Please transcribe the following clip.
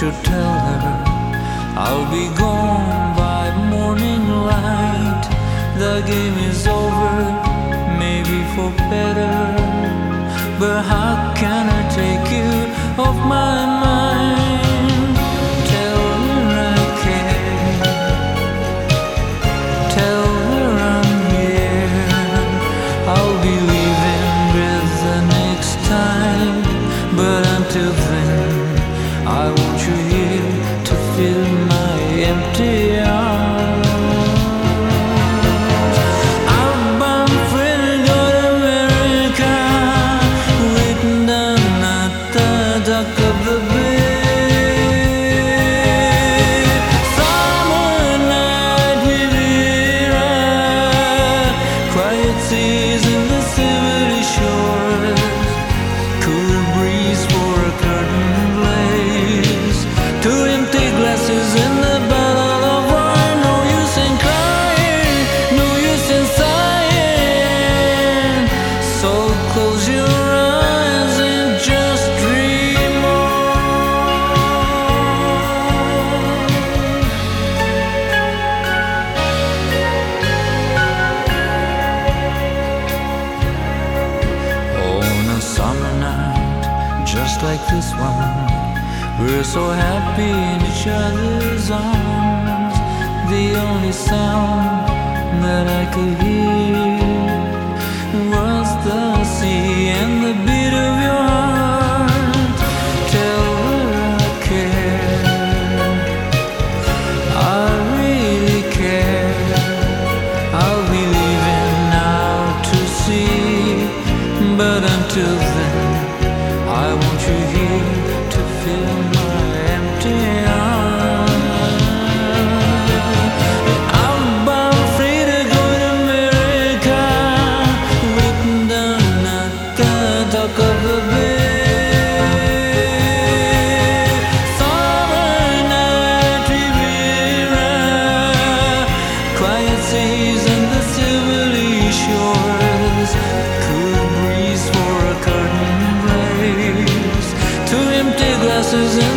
to tell her I'll be gone by morning light. The game is over, maybe for better, but how can I take you off my mind? Tell her I care, tell her I'm here. I'll be leaving with the next time, but until then I want you here to fill my empty arms. I'm free to go to America, waiting down at the dock of the bay. Summer night Riviera, quiet seas in the silvery shores, cool breeze for a curtain blaze, two empty glasses in the bottle of wine. No use in crying, no use in sighing, so close your eyes and just dream on a summer night just like this one. We're so happy in each other's arms. The only sound that I could hear was the sea and the beat of your heart. Tell her I care, I really care. I'll be leaving now to sea, but until then I want you here to fill my empty arms. I'm free to go to America, waiting down at the dock of the bay. Summer night Riviera, quiet seas and the silvery shores, cool breeze for a curtain blaze, two empty glasses in